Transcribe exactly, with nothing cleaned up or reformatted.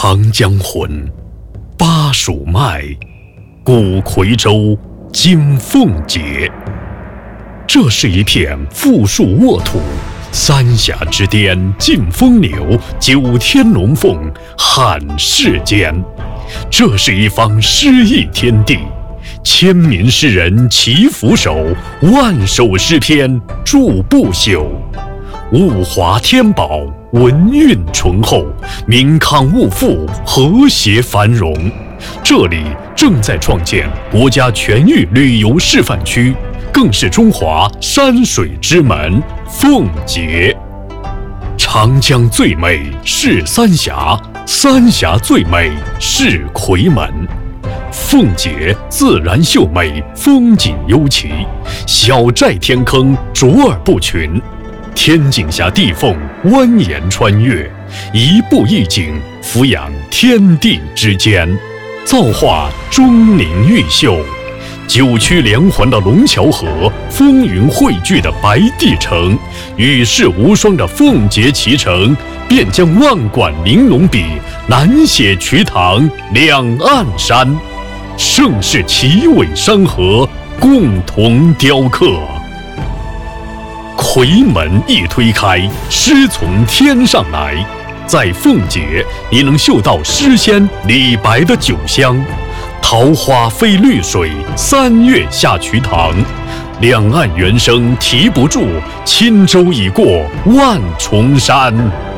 长江浑，巴蜀迈，古夔州，今奉节。这是一片富庶沃土，三峡之巅尽风流，九天龙凤撼世间。这是一方诗意天地，千民诗人齐俯首，万首诗篇著不朽。物华天宝，文韵醇厚，民康物富，和谐繁荣。这里正在创建国家全域旅游示范区，更是中华山水之门——奉节。长江最美是三峡，三峡最美是夔门。奉节自然秀美，风景幽奇，小寨天坑卓尔不群。天井下地缝蜿蜒穿越，一步一景，俯仰天地之间，造化钟灵毓秀。九曲连环的龙桥河，风云汇聚的白帝城，与世无双的奉节奇城，便将万管玲珑笔难写瞿塘两岸山。盛世奇伟山河，共同雕刻。夔门一推开，诗从天上来。在奉节，你能嗅到诗仙李白的酒香。桃花飞绿水，三月下瞿塘。两岸猿声啼不住，轻舟已过万重山。